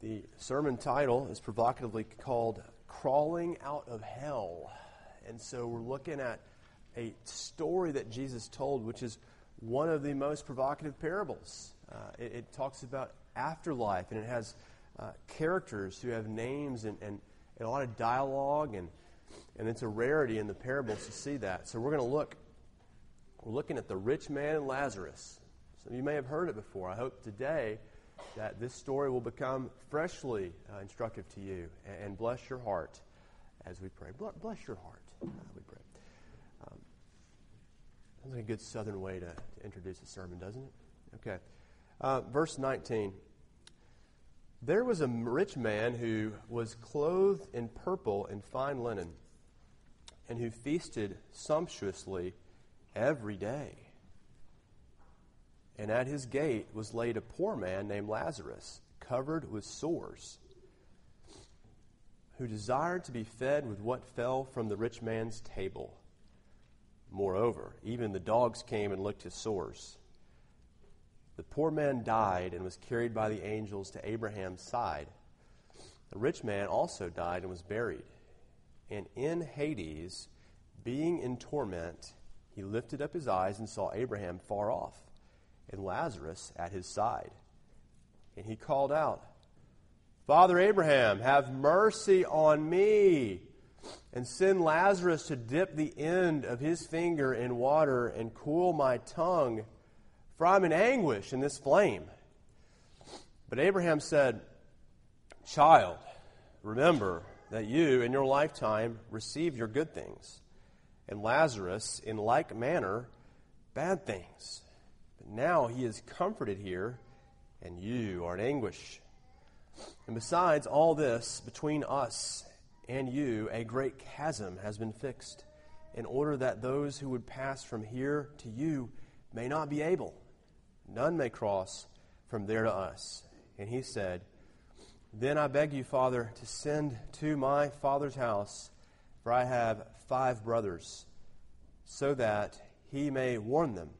The sermon title is provocatively called Crawling Out of Hell. And so we're looking at a story that Jesus told, which is one of the most provocative parables. It talks about afterlife, and it has characters who have names and a lot of dialogue, and it's a rarity in the parables to see that. So we're looking at the rich man and Lazarus. Some of you may have heard it before. I hope today that this story will become freshly instructive to you and bless your heart as we pray. Bless your heart, we pray. That's a good southern way to introduce a sermon, doesn't it? Okay. Verse 19. There was a rich man who was clothed in purple and fine linen, and who feasted sumptuously every day. And at his gate was laid a poor man named Lazarus, covered with sores, who desired to be fed with what fell from the rich man's table. Moreover, even the dogs came and licked his sores. The poor man died and was carried by the angels to Abraham's side. The rich man also died and was buried. And in Hades, being in torment, he lifted up his eyes and saw Abraham far off, and Lazarus at his side. And he called out, Father Abraham, have mercy on me, and send Lazarus to dip the end of his finger in water and cool my tongue, for I'm in anguish in this flame. But Abraham said, Child, remember that you in your lifetime received your good things, and Lazarus in like manner bad things. But now he is comforted here, and you are in anguish. And besides all this, between us and you, a great chasm has been fixed, in order that those who would pass from here to you may not be able. None may cross from there to us. And he said, Then I beg you, Father, to send to my father's house, for I have 5 brothers, so that he may warn them,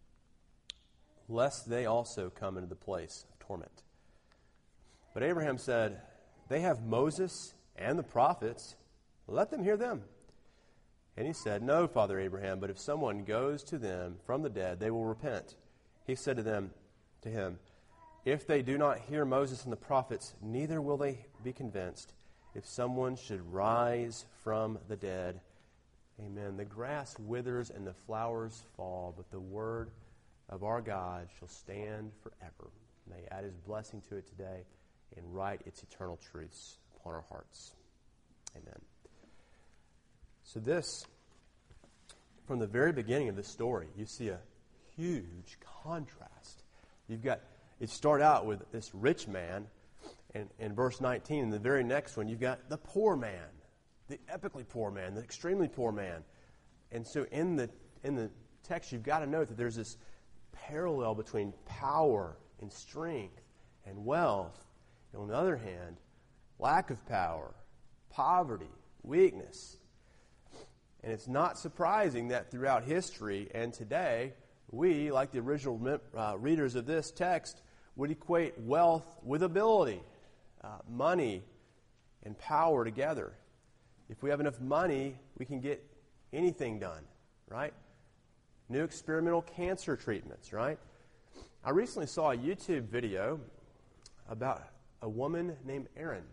lest they also come into the place of torment. But Abraham said, They have Moses and the prophets. Let them hear them. And he said, No, Father Abraham, but if someone goes to them from the dead, they will repent. He said to him, If they do not hear Moses and the prophets, neither will they be convinced if someone should rise from the dead. Amen. The grass withers and the flowers fall, but the word of our God shall stand forever. May he add his blessing to it today and write its eternal truths upon our hearts. Amen. So this, from the very beginning of this story, you see a huge contrast. It started out with this rich man, and in verse 19, and the very next one, you've got the poor man, the epically poor man, the extremely poor man. And so in the text, you've got to note that there's this parallel between power and strength and wealth, and on the other hand, lack of power, poverty, weakness. And it's not surprising that throughout history and today, we, like the original readers of this text, would equate wealth with ability, money and power together. If we have enough money, we can get anything done, right? New experimental cancer treatments, right? I recently saw a YouTube video about a woman named Erin.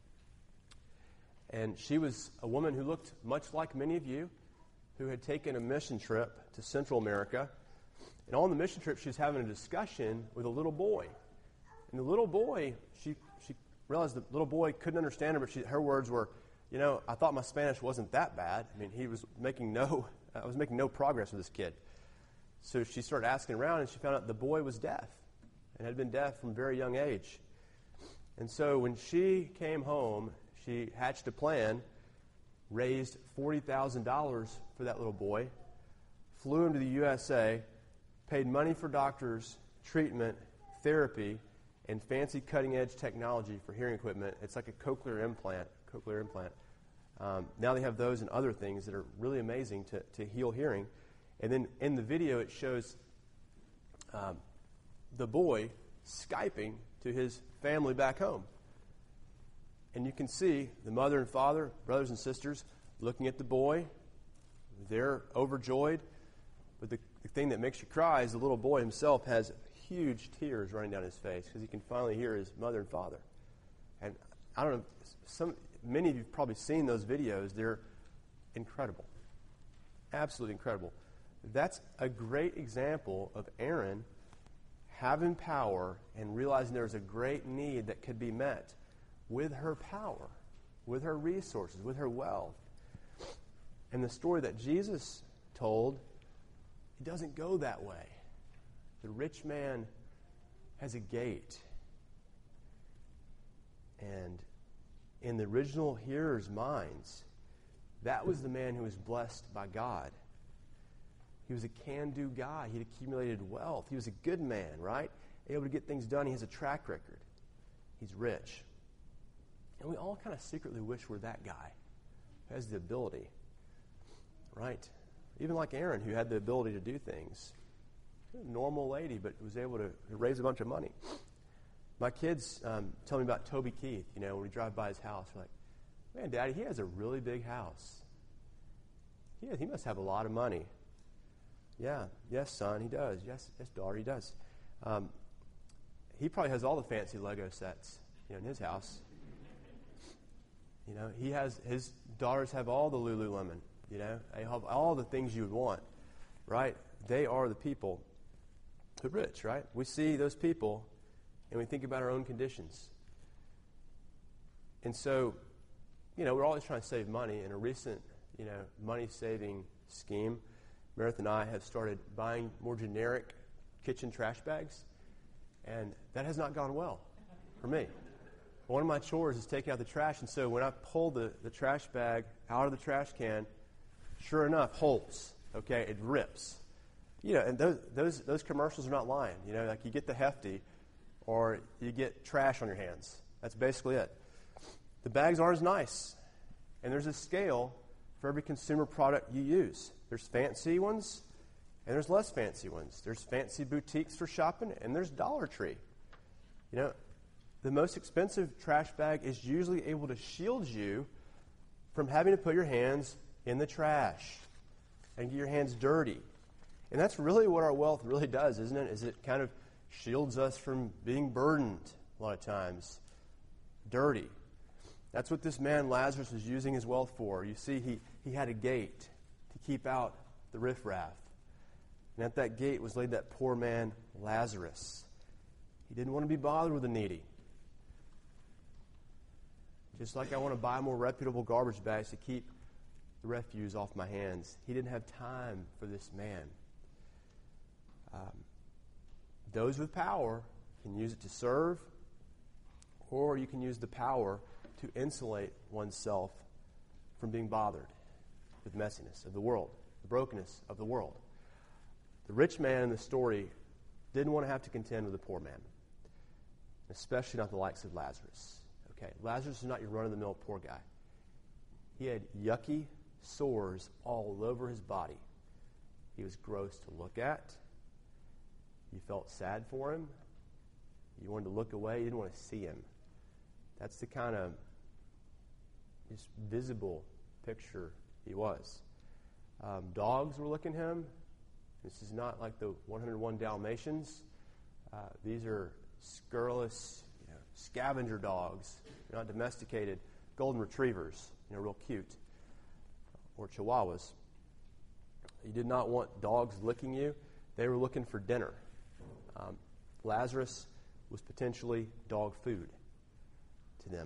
And she was a woman who looked much like many of you, who had taken a mission trip to Central America. And on the mission trip, she was having a discussion with a little boy. And the little boy, she realized the little boy couldn't understand her, but her words were, I thought my Spanish wasn't that bad. I mean, I was making no progress with this kid. So she started asking around, and she found out the boy was deaf and had been deaf from a very young age. And so when she came home, she hatched a plan, raised $40,000 for that little boy, flew him to the USA, paid money for doctors, treatment, therapy, and fancy cutting-edge technology for hearing equipment. It's like a cochlear implant. Now they have those and other things that are really amazing to heal hearing. And then in the video, it shows the boy Skyping to his family back home. And you can see the mother and father, brothers and sisters, looking at the boy. They're overjoyed. But the thing that makes you cry is the little boy himself has huge tears running down his face because he can finally hear his mother and father. And I don't know, many of you have probably seen those videos. They're incredible. Absolutely incredible. That's a great example of Aaron having power and realizing there was a great need that could be met with her power, with her resources, with her wealth. And the story that Jesus told, it doesn't go that way. The rich man has a gate. And in the original hearers' minds, that was the man who was blessed by God. He was a can-do guy. He'd accumulated wealth. He was a good man, right? Able to get things done. He has a track record. He's rich. And we all kind of secretly wish we're that guy who has the ability, right? Even like Aaron, who had the ability to do things. A normal lady, but was able to raise a bunch of money. My kids tell me about Toby Keith. You know, when we drive by his house, we're like, man, Daddy, he has a really big house. He must have a lot of money. Yeah, yes, son, he does. Yes, daughter, he does. He probably has all the fancy Lego sets, in his house. His daughters have all the Lululemon. They have all the things you would want, right? They are the people who are rich, right? We see those people, and we think about our own conditions. And so, we're always trying to save money. In a recent, money-saving scheme, Meredith and I have started buying more generic kitchen trash bags, and that has not gone well for me. One of my chores is taking out the trash, and so when I pull the trash bag out of the trash can, sure enough, holes. Okay, it rips. And those commercials are not lying. Like you get the Hefty, or you get trash on your hands. That's basically it. The bags aren't as nice, and there's a scale for every consumer product you use. There's fancy ones, and there's less fancy ones. There's fancy boutiques for shopping, and there's Dollar Tree. The most expensive trash bag is usually able to shield you from having to put your hands in the trash and get your hands dirty. And that's really what our wealth really does, isn't it? Is it kind of shields us from being burdened a lot of times, dirty. That's what this man Lazarus was using his wealth for. You see, he had a gate to keep out the riffraff. And at that gate was laid that poor man Lazarus. He didn't want to be bothered with the needy. Just like I want to buy more reputable garbage bags to keep the refuse off my hands. He didn't have time for this man. Those with power can use it to serve, or you can use the power to insulate oneself from being bothered with messiness of the world, the brokenness of the world. The rich man in the story didn't want to have to contend with the poor man, especially not the likes of Lazarus. Okay, Lazarus is not your run-of-the-mill poor guy. He had yucky sores all over his body. He was gross to look at. You felt sad for him. You wanted to look away. You didn't want to see him. That's the kind of just visible picture he was. Dogs were looking at him. This is not like the 101 Dalmatians. These are scurrilous, scavenger dogs, not domesticated golden retrievers, real cute, or chihuahuas. You did not want dogs licking you. They were looking for dinner. Lazarus was potentially dog food to them.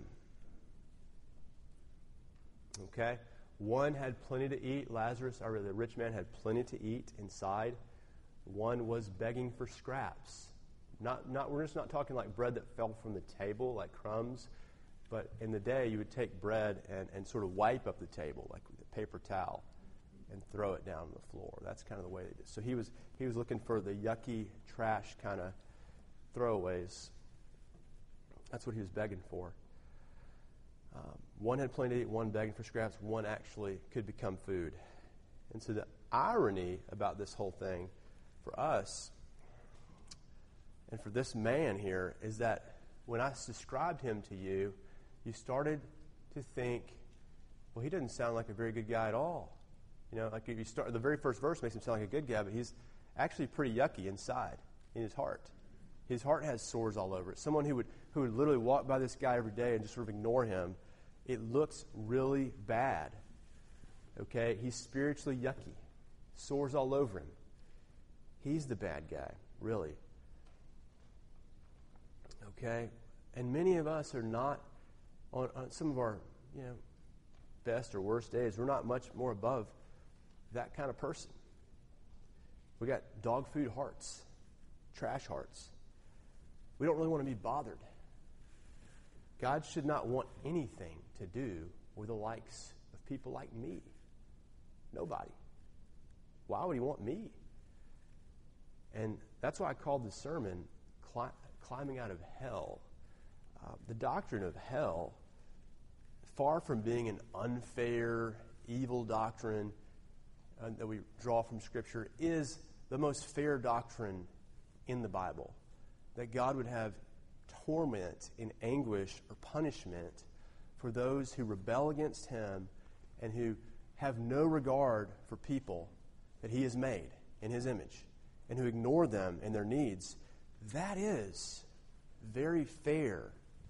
Okay? One had plenty to eat. Lazarus, or the rich man, had plenty to eat inside. One was begging for scraps. We're just not talking like bread that fell from the table, like crumbs. But in the day, you would take bread and sort of wipe up the table, like with a paper towel, and throw it down on the floor. That's kind of the way they did. So he was looking for the yucky trash kind of throwaways. That's what he was begging for. One had plenty to eat, one begging for scraps, one actually could become food. And so the irony about this whole thing for us and for this man here is that when I described him to you, you started to think, well, he doesn't sound like a very good guy at all. You know, like if you start, the very first verse makes him sound like a good guy, but he's actually pretty yucky inside, in his heart. His heart has sores all over it. Someone who would literally walk by this guy every day and just sort of ignore him, it looks really bad. Okay? He's spiritually yucky. Sores all over him. He's the bad guy, really. Okay? And many of us are not, on some of our, best or worst days, we're not much more above that kind of person. We got dog food hearts, trash hearts. We don't really want to be bothered. God should not want anything to do with the likes of people like me. Nobody. Why would he want me? And that's why I called the sermon Climbing Out of Hell. The doctrine of hell, far from being an unfair, evil doctrine that we draw from Scripture, is the most fair doctrine in the Bible. That God would have torment and anguish or punishment for those who rebel against him and who have no regard for people that he has made in his image and who ignore them and their needs. That is very fair.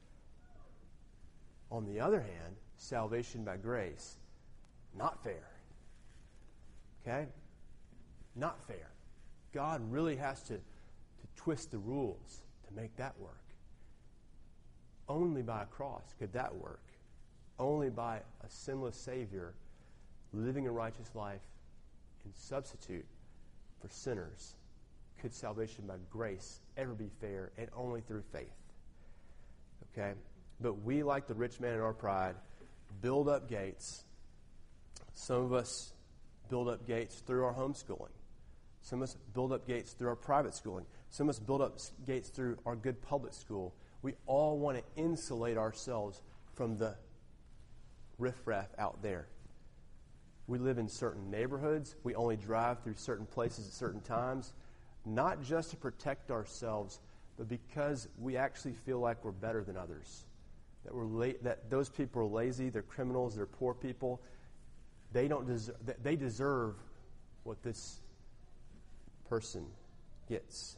On the other hand, salvation by grace, not fair. Okay? Not fair. God really has to twist the rules to make that work. Only by a cross could that work. Only by a sinless Savior living a righteous life in substitute for sinners could salvation by grace ever be fair, and only through faith. Okay? But we, like the rich man in our pride, build up gates. Some of us build up gates through our homeschooling. Some of us build up gates through our private schooling. Some of us build up gates through our good public school. We all want to insulate ourselves from the riffraff out there. We live in certain neighborhoods. We only drive through certain places at certain times, not just to protect ourselves, but because we actually feel like we're better than others. That those people are lazy, they're criminals, they're poor people. They deserve what this person gets.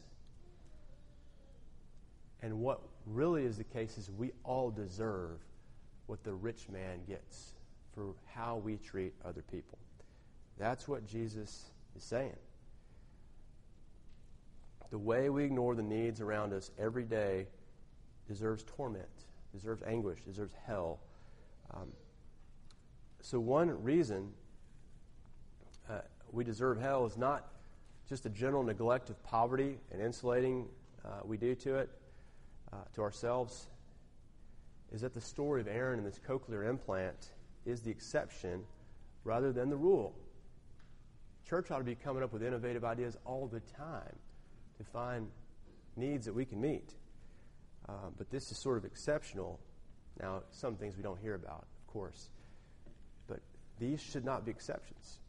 And what really is the case is we all deserve what the rich man gets for how we treat other people. That's what Jesus is saying. The way we ignore the needs around us every day deserves torment, deserves anguish, deserves hell. So one reason we deserve hell is not just a general neglect of poverty and insulating we do to it, to ourselves, is that the story of Aaron and this cochlear implant is the exception rather than the rule. Church ought to be coming up with innovative ideas all the time to find needs that we can meet. But this is sort of exceptional. Now, some things we don't hear about, of course. But these should not be exceptions.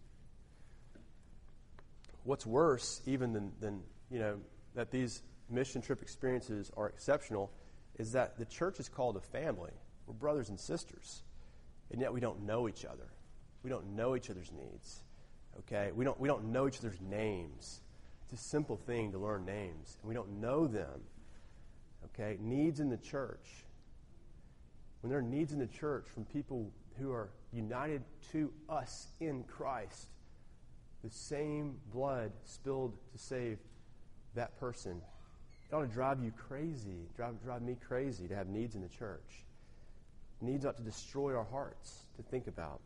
What's worse, even than that these mission trip experiences are exceptional, is that the church is called a family. We're brothers and sisters. And yet we don't know each other. We don't know each other's needs. Okay? We don't know each other's names. It's a simple thing to learn names, and we don't know them. Okay? Needs in the church. When there are needs in the church from people who are united to us in Christ, the same blood spilled to save that person, it ought to drive you crazy, drive me crazy to have needs in the church. Needs ought to destroy our hearts to think about.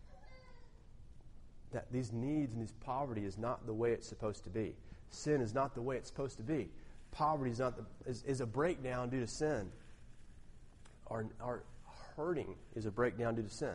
That these needs and this poverty is not the way it's supposed to be. Sin is not the way it's supposed to be. Poverty is a breakdown due to sin. Our hurting is a breakdown due to sin.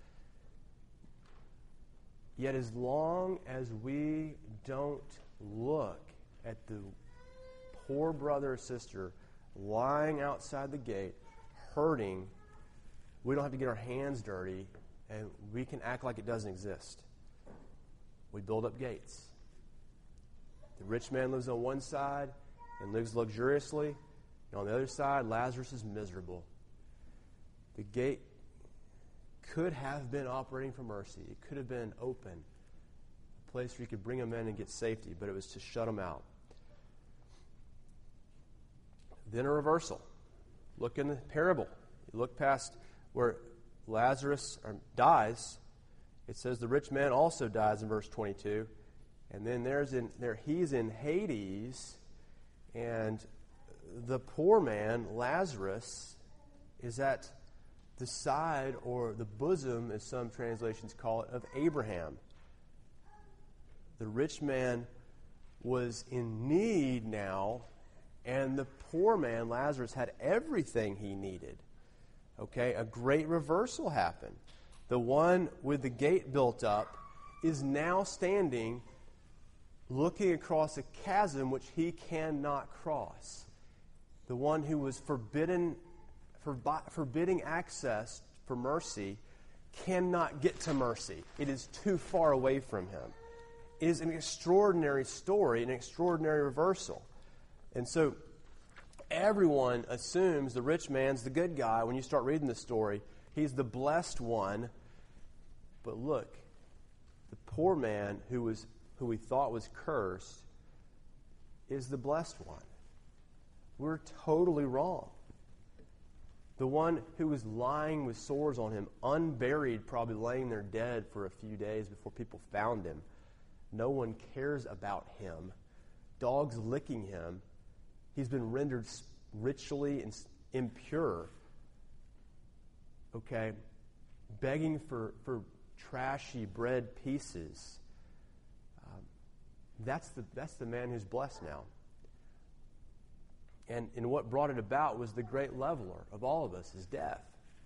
Yet as long as we don't look at the poor brother or sister lying outside the gate, hurting, we don't have to get our hands dirty, and we can act like it doesn't exist. We build up gates. The rich man lives on one side and lives luxuriously, and on the other side, Lazarus is miserable. The gate could have been operating for mercy. It could have been open, a place where you could bring them in and get safety, but it was to shut them out. Then a reversal. Look in the parable. You look past where Lazarus dies. It says the rich man also dies in verse 22. And then he's in Hades, and the poor man, Lazarus, is at the side, or the bosom, as some translations call it, of Abraham. The rich man was in need now, and the poor man, Lazarus, had everything he needed. Okay, a great reversal happened. The one with the gate built up is now standing looking across a chasm which he cannot cross. The one who was forbidding access for mercy cannot get to mercy. It is too far away from him. It is an extraordinary story, an extraordinary reversal. And so everyone assumes the rich man's the good guy. When you start reading the story, he's the blessed one. But look, the poor man who we thought was cursed is the blessed one. We're totally wrong. The one who was lying with sores on him, unburied, probably laying there dead for a few days before people found him. No one cares about him. Dogs licking him. He's been rendered ritually impure. Okay? Begging for trashy bread pieces. That's the man who's blessed now. And what brought it about was the great leveler of all of us is death.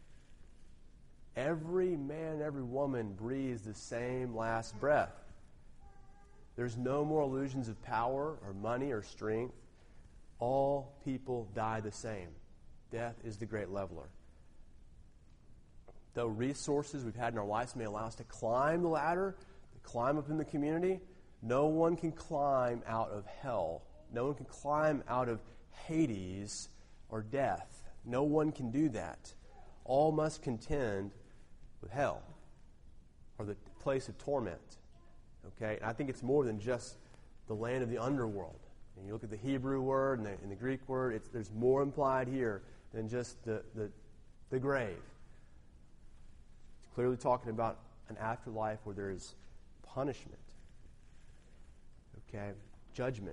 Every man, every woman breathes the same last breath. There's no more illusions of power or money or strength. All people die the same. Death is the great leveler. Though resources we've had in our lives may allow us to climb the ladder, to climb up in the community, no one can climb out of hell. No one can climb out of Hades or death. No one can do that. All must contend with hell, or the place of torment. Okay? And I think it's more than just the land of the underworld. And you look at the Hebrew word and the Greek word, there's more implied here than just the grave. It's clearly talking about an afterlife where there is punishment. Okay? Judgment.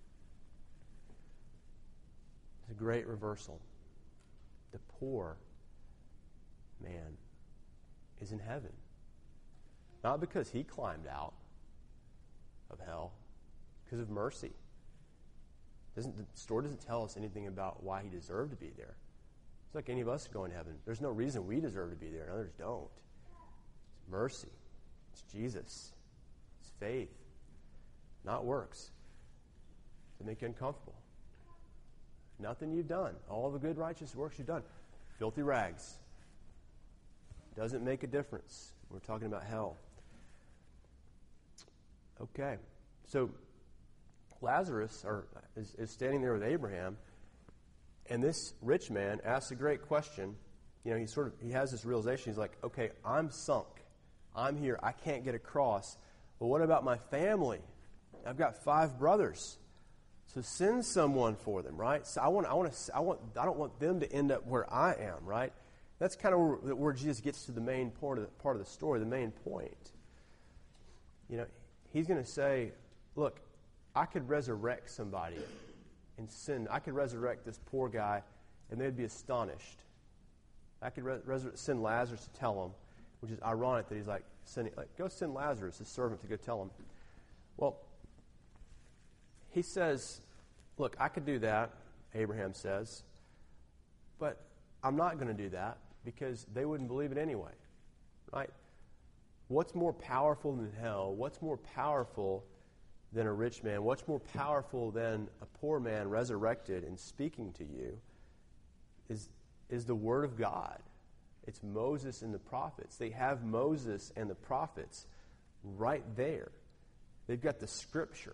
It's a great reversal. The poor man is in heaven. Not because he climbed out of hell, because of mercy. The story doesn't tell us anything about why he deserved to be there. It's like any of us going to heaven. There's no reason we deserve to be there, and others don't. It's mercy. It's Jesus. It's faith. Not works. To make you uncomfortable. Nothing you've done. All the good, righteous works you've done. Filthy rags. Doesn't make a difference. We're talking about hell. Okay. So Lazarus is standing there with Abraham, and this rich man asks a great question. You know, he has this realization. He's like, okay, I'm sunk. I'm here. I can't get across. But what about my family? I've got 5 brothers. So send someone for them, right? So I don't want them to end up where I am, right? That's kind of where Jesus gets to the main part of the story, the main point. You know, he's going to say, look, I could resurrect somebody and I could resurrect this poor guy, and they'd be astonished. I could send Lazarus to tell them, which is ironic that he's go send Lazarus, his servant, to go tell them. Well, he says, look, I could do that, Abraham says, but I'm not going to do that because they wouldn't believe it anyway, right? What's more powerful than hell? What's more powerful than a rich man? What's more powerful than a poor man resurrected and speaking to you is the Word of God. It's Moses and the prophets. They have Moses and the prophets right there. They've got the Scripture.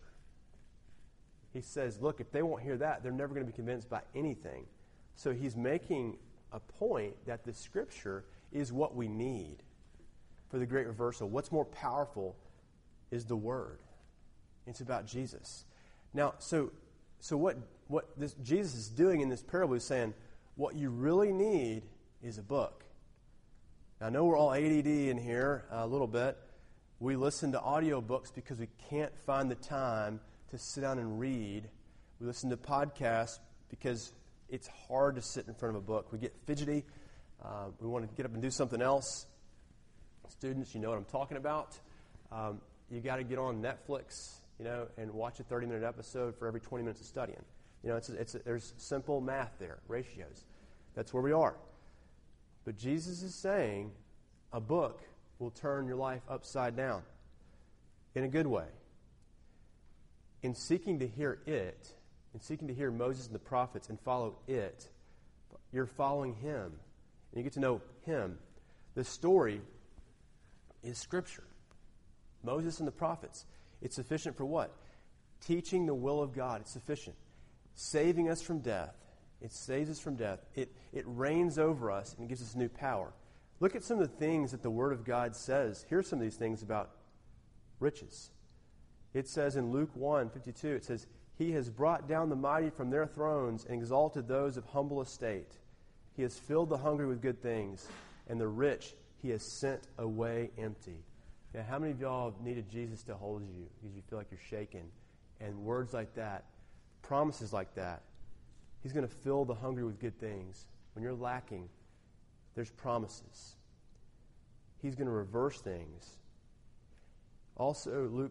He says, look, if they won't hear that, they're never going to be convinced by anything. So he's making a point that the Scripture is what we need for the great reversal. What's more powerful is the Word. It's about Jesus. Now, so what this Jesus is doing in this parable is saying, what you really need is a book. Now, I know we're all ADD in here a little bit. We listen to audiobooks because we can't find the time to sit down and read. We listen to podcasts because it's hard to sit in front of a book. We get fidgety. We want to get up and do something else. Students, you know what I'm talking about. You got to get on Netflix, and watch a 30-minute episode for every 20 minutes of studying. There's simple math there, ratios. That's where we are. But Jesus is saying a book will turn your life upside down in a good way. In seeking to hear it, in seeking to hear Moses and the prophets and follow it, you're following him. And you get to know him. The story is Scripture. Moses and the prophets. It's sufficient for what? Teaching the will of God. It's sufficient. Saving us from death. It saves us from death. It reigns over us and gives us new power. Look at some of the things that the Word of God says. Here's some of these things about riches. It says in Luke 1:52, it says, He has brought down the mighty from their thrones and exalted those of humble estate. He has filled the hungry with good things, and the rich He has sent away empty. Now, how many of y'all have needed Jesus to hold you because you feel like you're shaken? And words like that, promises like that, He's going to fill the hungry with good things. When you're lacking, there's promises. He's going to reverse things. Also, Luke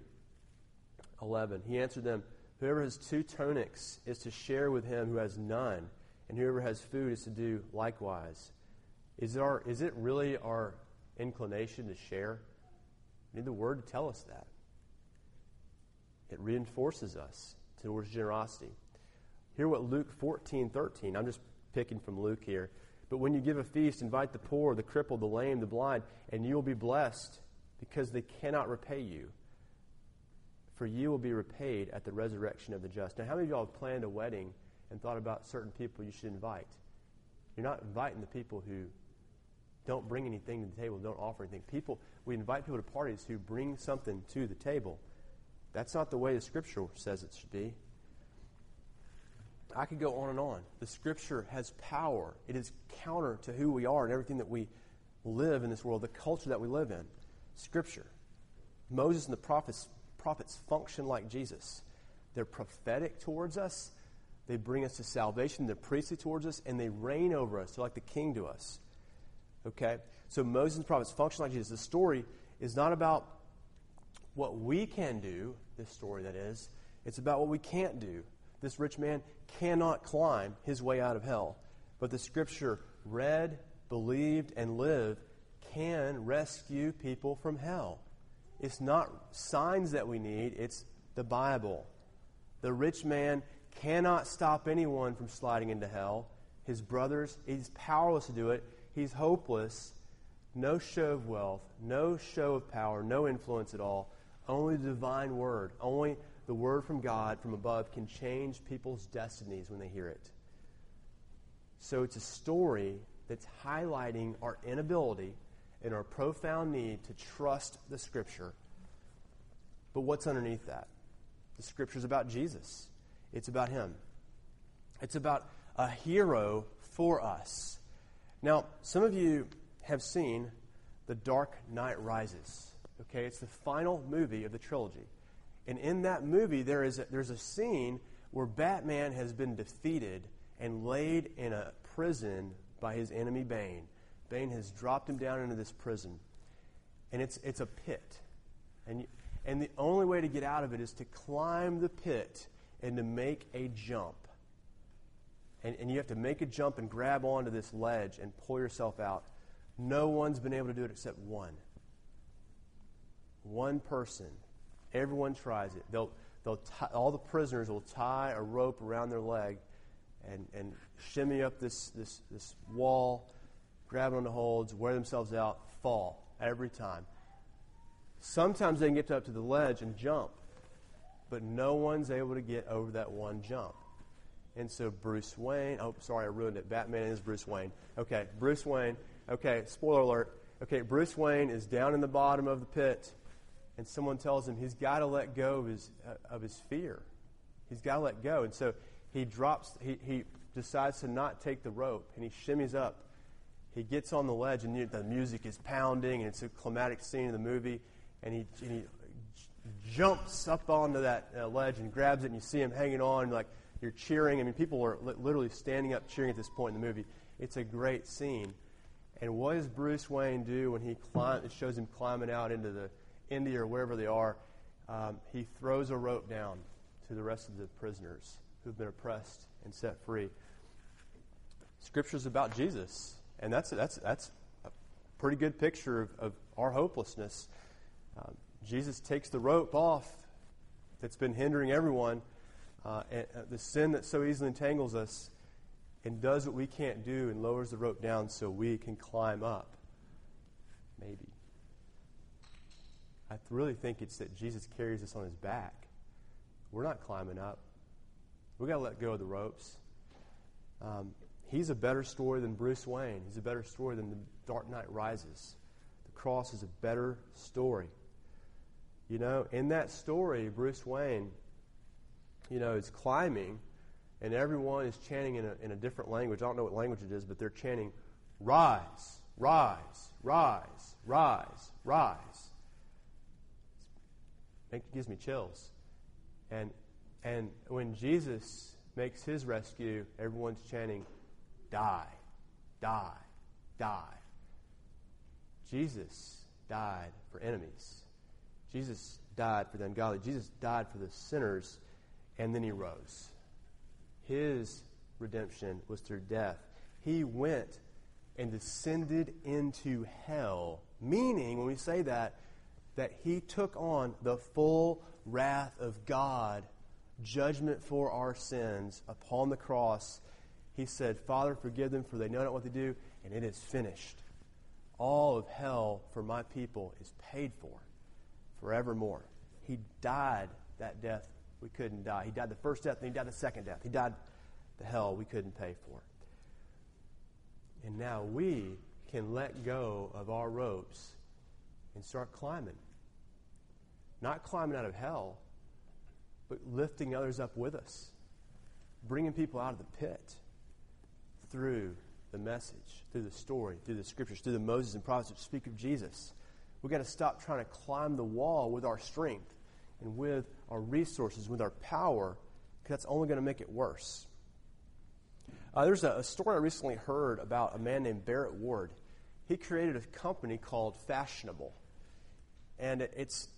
3:11, He answered them, Whoever has 2 tunics is to share with him who has none, and whoever has food is to do likewise. Is it really our inclination to share? We need the Word to tell us that. It reinforces us towards generosity. Hear what Luke 14:13. I'm just picking from Luke here. But when you give a feast, invite the poor, the crippled, the lame, the blind, and you will be blessed because they cannot repay you. For you will be repaid at the resurrection of the just. Now, how many of y'all have planned a wedding and thought about certain people you should invite? You're not inviting the people who don't bring anything to the table, don't offer anything. We invite people to parties who bring something to the table. That's not the way the Scripture says it should be. I could go on and on. The Scripture has power. It is counter to who we are and everything that we live in this world, the culture that we live in. Scripture. Moses and the prophets function like Jesus. They're prophetic towards us. They bring us to salvation. They're priestly towards us, and they reign over us. They're like the king to us. Okay? So Moses and the prophets function like Jesus. The story is not about what we can do, this story that is. It's about what we can't do. This rich man cannot climb his way out of hell. But the Scripture, read, believed, and lived, can rescue people from hell. It's not signs that we need, it's the Bible. The rich man cannot stop anyone from sliding into hell. His brothers, he's powerless to do it. He's hopeless. No show of wealth, no show of power, no influence at all. Only the divine word, only the word from God from above can change people's destinies when they hear it. So it's a story that's highlighting our inability and our profound need to trust the Scripture. But what's underneath that? The Scripture's about Jesus. It's about Him. It's about a hero for us. Now, some of you have seen The Dark Knight Rises. Okay, it's the final movie of the trilogy. And in that movie, there's a scene where Batman has been defeated and laid in a prison by his enemy Bane. Bane has dropped him down into this prison. And it's a pit. And the only way to get out of it is to climb the pit and to make a jump. And you have to make a jump and grab onto this ledge and pull yourself out. No one's been able to do it except one. One person. Everyone tries it. All the prisoners will tie a rope around their leg and shimmy up this wall, grab onto holds, wear themselves out, fall every time. Sometimes they can get up to the ledge and jump, but no one's able to get over that one jump. And so Bruce Wayne, oh, sorry, I ruined it. Batman is Bruce Wayne. Okay, Bruce Wayne. Okay, spoiler alert. Okay, Bruce Wayne is down in the bottom of the pit, and someone tells him he's got to let go of his fear. He's got to let go. And so he decides to not take the rope, and he shimmies up. He gets on the ledge, and the music is pounding, and it's a climatic scene in the movie, and he jumps up onto that ledge and grabs it, and you see him hanging on, like you're cheering. I mean, people are literally standing up cheering at this point in the movie. It's a great scene. And what does Bruce Wayne do when it shows him climbing out into the India or wherever they are? He throws a rope down to the rest of the prisoners who've been oppressed and set free. Scripture's about Jesus, and that's a pretty good picture of our hopelessness. Jesus takes the rope off that's been hindering everyone, and the sin that so easily entangles us, and does what we can't do and lowers the rope down so we can climb up. Maybe. I really think it's that Jesus carries us on his back. We're not climbing up. We've got to let go of the ropes. He's a better story than Bruce Wayne. He's a better story than The Dark Knight Rises. The cross is a better story. You know, in that story, Bruce Wayne, is climbing, and everyone is chanting in a different language. I don't know what language it is, but they're chanting, "Rise, rise, rise, rise, rise." It gives me chills. And when Jesus makes his rescue, everyone's chanting, "Die, die, die." Jesus died for enemies. Jesus died for the ungodly. Jesus died for the sinners, and then he rose. His redemption was through death. He went and descended into hell, meaning, when we say that he took on the full wrath of God, judgment for our sins upon the cross. He said, "Father, forgive them, for they know not what they do," and it is finished. All of hell for my people is paid for forevermore. He died that death we couldn't die. He died the first death, and he died the second death. He died the hell we couldn't pay for. And now we can let go of our ropes and start climbing. Not climbing out of hell, but lifting others up with us. Bringing people out of the pit through the message, through the story, through the scriptures, through the Moses and prophets that speak of Jesus. We've got to stop trying to climb the wall with our strength and with our resources, with our power, because that's only going to make it worse. There's a story I recently heard about a man named Barrett Ward. He created a company called Fashionable, and it's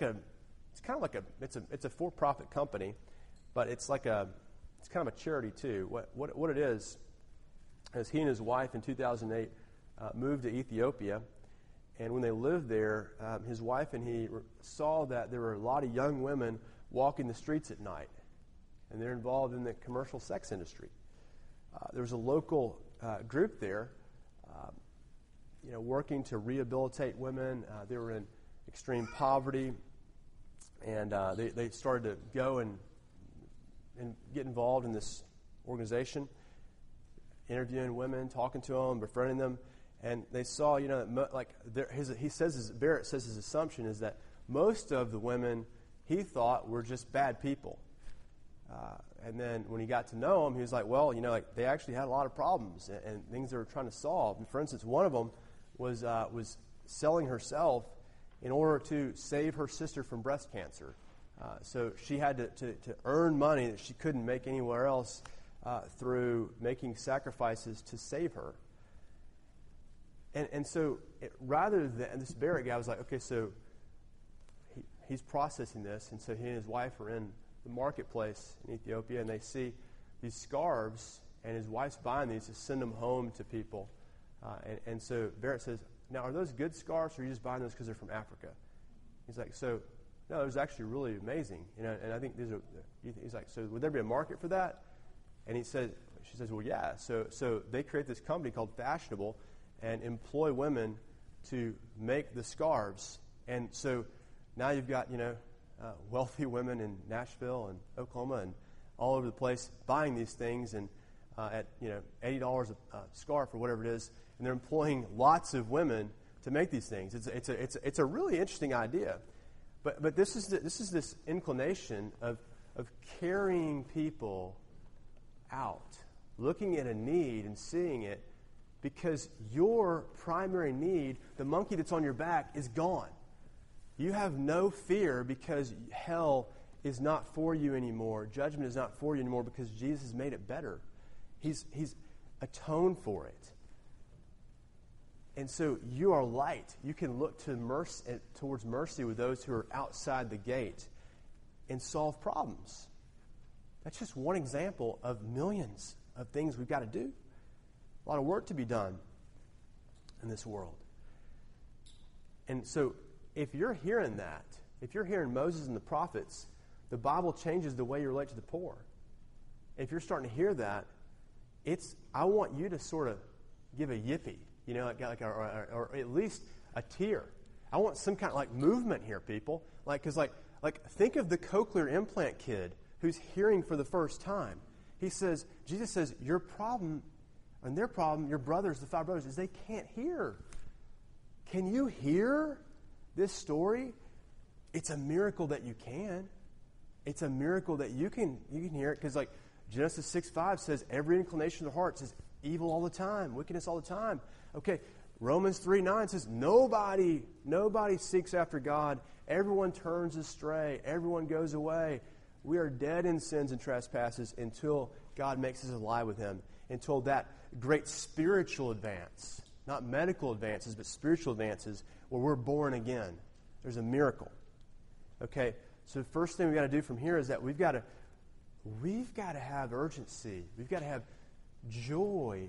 a for-profit company, but it's kind of a charity too. What it is he and his wife in 2008 moved to Ethiopia. And when they lived there, his wife and he saw that there were a lot of young women walking the streets at night, and they're involved in the commercial sex industry. There was a local group there, working to rehabilitate women. They were in extreme poverty, and they started to go and get involved in this organization, interviewing women, talking to them, befriending them. And they saw, Barrett says his assumption is that most of the women he thought were just bad people. And then when he got to know them, he was like, well, they actually had a lot of problems and things they were trying to solve. And for instance, one of them was selling herself in order to save her sister from breast cancer. So she had to earn money that she couldn't make anywhere else through making sacrifices to save her. And so rather than, this Barrett guy was like, okay, so he's processing this, and so he and his wife are in the marketplace in Ethiopia, and they see these scarves, and his wife's buying these to send them home to people. And so Barrett says, now, are those good scarves, or are you just buying those because they're from Africa? He's like, no, it was actually really amazing. And I think these are, he's like, so would there be a market for that? And she says, well, yeah. So they create this company called Fashionable and employ women to make the scarves. And so now you've got, wealthy women in Nashville and Oklahoma and all over the place buying these things and at $80 a scarf or whatever it is, and they're employing lots of women to make these things. It's a really interesting idea, but this is this inclination of carrying people out, looking at a need and seeing it, because your primary need, the monkey that's on your back, is gone. You have no fear because hell is not for you anymore. Judgment is not for you anymore because Jesus has made it better. He's atoned for it. And so you are light. You can look to towards mercy with those who are outside the gate and solve problems. That's just one example of millions of things we've got to do. A lot of work to be done in this world. And so if you're hearing that, if you're hearing Moses and the prophets, the Bible changes the way you relate to the poor. If you're starting to hear that, I want you to sort of give a yippee, or at least a tear. I want some kind of movement here, people. Because think of the cochlear implant kid who's hearing for the first time. Jesus says, your problem and their problem, your brothers, the 5 brothers, is they can't hear. Can you hear this story? It's a miracle that you can. It's a miracle that you can hear it, because Genesis 6:5 says every inclination of the heart is evil all the time, wickedness all the time. Okay, Romans 3:9 says nobody seeks after God. Everyone turns astray. Everyone goes away. We are dead in sins and trespasses until God makes us alive with Him. Until that great spiritual advance, not medical advances, but spiritual advances, where we're born again. There's a miracle. Okay, so the first thing we've got to do from here is that we've got to have urgency. We've got to have joy,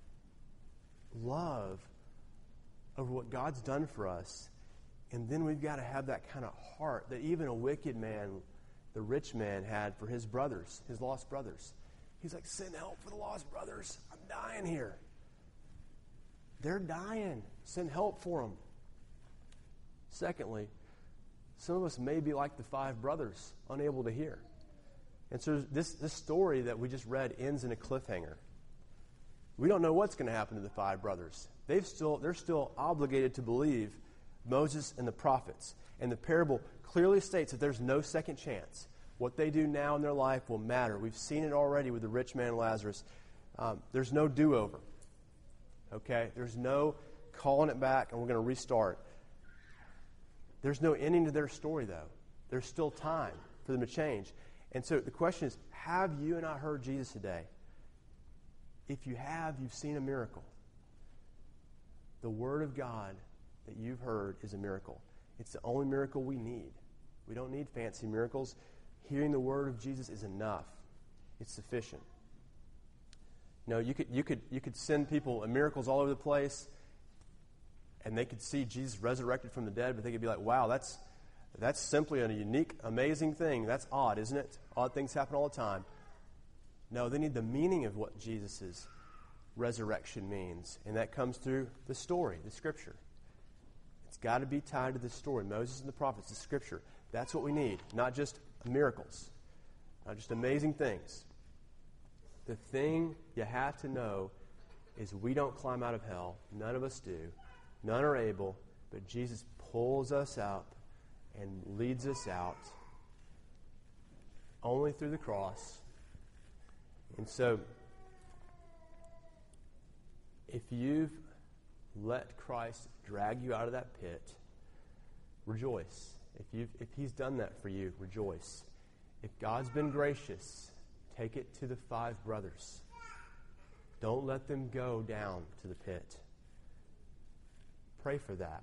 love over what God's done for us. And then we've got to have that kind of heart that even a wicked man, the rich man, had for his brothers, his lost brothers. He's like, send help for the lost brothers. I'm dying here. They're dying. Send help for them. Secondly, some of us may be like the 5 brothers, unable to hear. And so this story that we just read ends in a cliffhanger. We don't know what's going to happen to the 5 brothers. They're still obligated to believe Moses and the prophets. And the parable clearly states that there's no second chance. What they do now in their life will matter. We've seen it already with the rich man Lazarus. There's no do-over. Okay? There's no calling it back and we're going to restart. There's no ending to their story, though. There's still time for them to change. And so the question is, have you and I heard Jesus today? If you have, you've seen a miracle. The Word of God that you've heard is a miracle. It's the only miracle we need. We don't need fancy miracles. Hearing the Word of Jesus is enough. It's sufficient. You could send people miracles all over the place, and they could see Jesus resurrected from the dead, but they could be like, wow, that's simply a unique, amazing thing. That's odd, isn't it? Odd things happen all the time. No, they need the meaning of what Jesus' resurrection means, and that comes through the story, the Scripture. It's got to be tied to the story. Moses and the prophets, the Scripture. That's what we need, not just miracles, not just amazing things. The thing you have to know is we don't climb out of hell. None of us do. None are able, but Jesus pulls us out and leads us out only through the cross. And so, if you've let Christ drag you out of that pit, rejoice. If He's done that for you, rejoice. If God's been gracious, take it to the 5 brothers. Don't let them go down to the pit. Pray for that.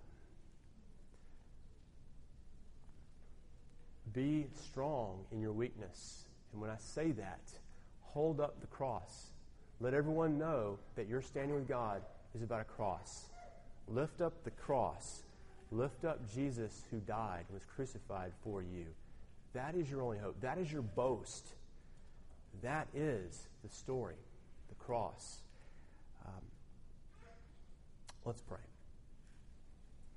Be strong in your weakness. And when I say that, hold up the cross. Let everyone know that your standing with God is about a cross. Lift up the cross. Lift up Jesus who died and was crucified for you. That is your only hope. That is your boast. That is the story, the cross. Let's pray.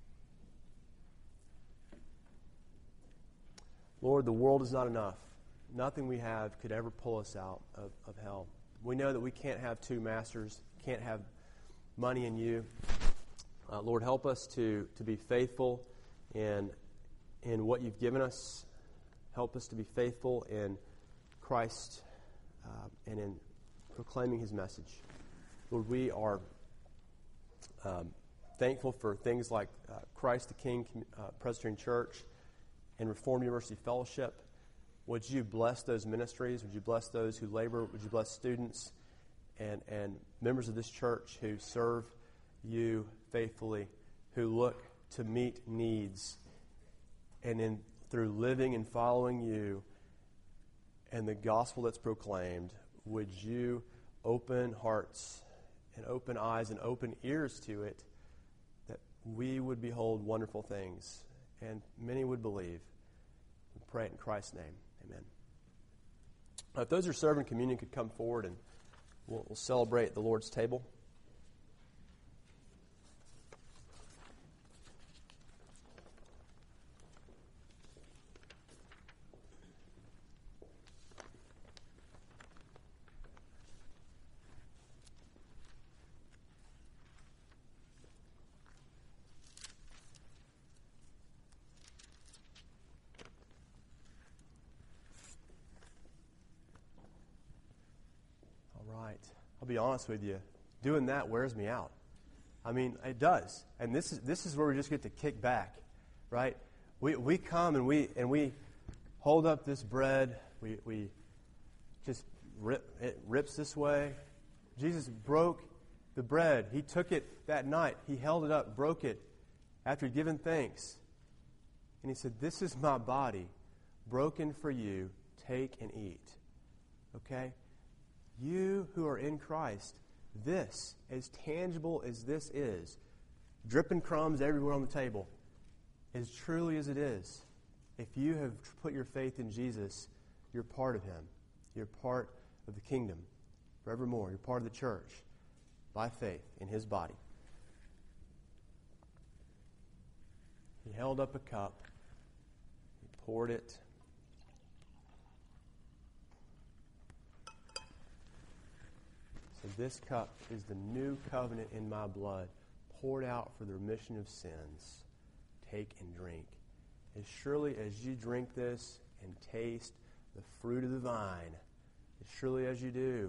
Lord, the world is not enough. nothing we have could ever pull us out of hell. We know that we can't have two masters, can't have money in you. Lord, help us to be faithful in what you've given us. Help us to be faithful in Christ and in proclaiming his message. Lord, we are thankful for things like Christ the King Presbyterian Church and Reformed University Fellowship. Would you bless those ministries? Would you bless those who labor? Would you bless students and members of this church who serve you faithfully, who look to meet needs, and through living and following you and the gospel that's proclaimed, would you open hearts and open eyes and open ears to it, that we would behold wonderful things and many would believe. We pray it in Christ's name. Amen. If those who are serving communion could come forward, and we'll celebrate the Lord's table. I'll be honest with you, doing that wears me out. I mean, it does. And this is where we just get to kick back, right? We come and we hold up this bread. We just it rips this way. Jesus broke the bread. He took it that night. He held it up, broke it after he'd given thanks. And he said, "This is my body broken for you. Take and eat." Okay? You who are in Christ, this, as tangible as this is, dripping crumbs everywhere on the table, as truly as it is, if you have put your faith in Jesus, you're part of him. You're part of the kingdom forevermore. You're part of the church by faith in his body. He held up a cup. He poured it. This cup is the new covenant in my blood, poured out for the remission of sins. Take and drink. As surely as you drink this and taste the fruit of the vine, as surely as you do,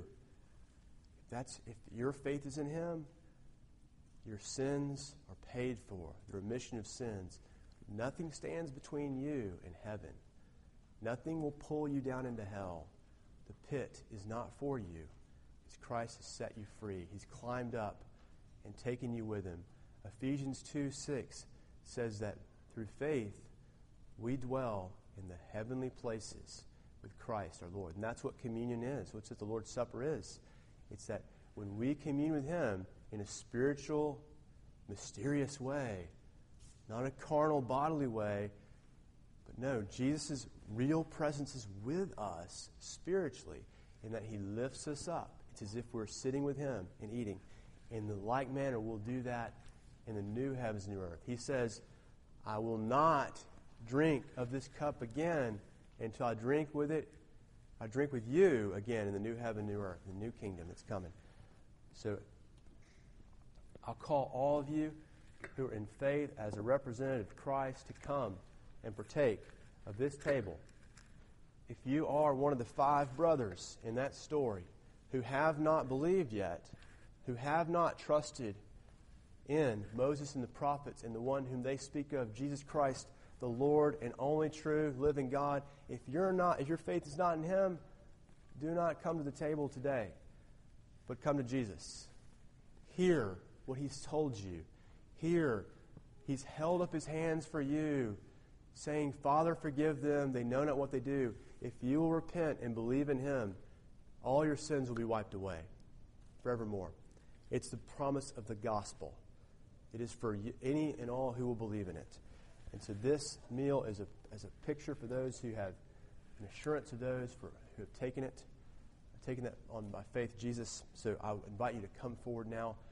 if your faith is in him, your sins are paid for, the remission of sins. Nothing stands between you and heaven. Nothing will pull you down into hell. The pit is not for you. Christ has set you free. He's climbed up and taken you with him. Ephesians 2:6 says that through faith we dwell in the heavenly places with Christ our Lord. And that's what communion is. What's what the Lord's Supper is. It's that when we commune with him in a spiritual, mysterious way, not a carnal, bodily way, but no, Jesus' real presence is with us spiritually in that he lifts us up. It's as if we're sitting with him and eating. In the like manner, we'll do that in the new heavens and new earth. He says, I will not drink of this cup again until I drink with you again in the new heaven, new earth, the new kingdom that's coming. So I'll call all of you who are in faith as a representative of Christ to come and partake of this table. If you are one of the 5 brothers in that story who have not believed yet, who have not trusted in Moses and the prophets and the one whom they speak of, Jesus Christ, the Lord and only true living God, if your faith is not in him, do not come to the table today, but come to Jesus. Hear what he's told you. Hear, he's held up his hands for you, saying, Father, forgive them. They know not what they do. If you will repent and believe in him, all your sins will be wiped away forevermore. It's the promise of the gospel. It is for any and all who will believe in it. And so this meal is a picture for those who have an assurance of those who have taken that on by faith, Jesus. So I would invite you to come forward now.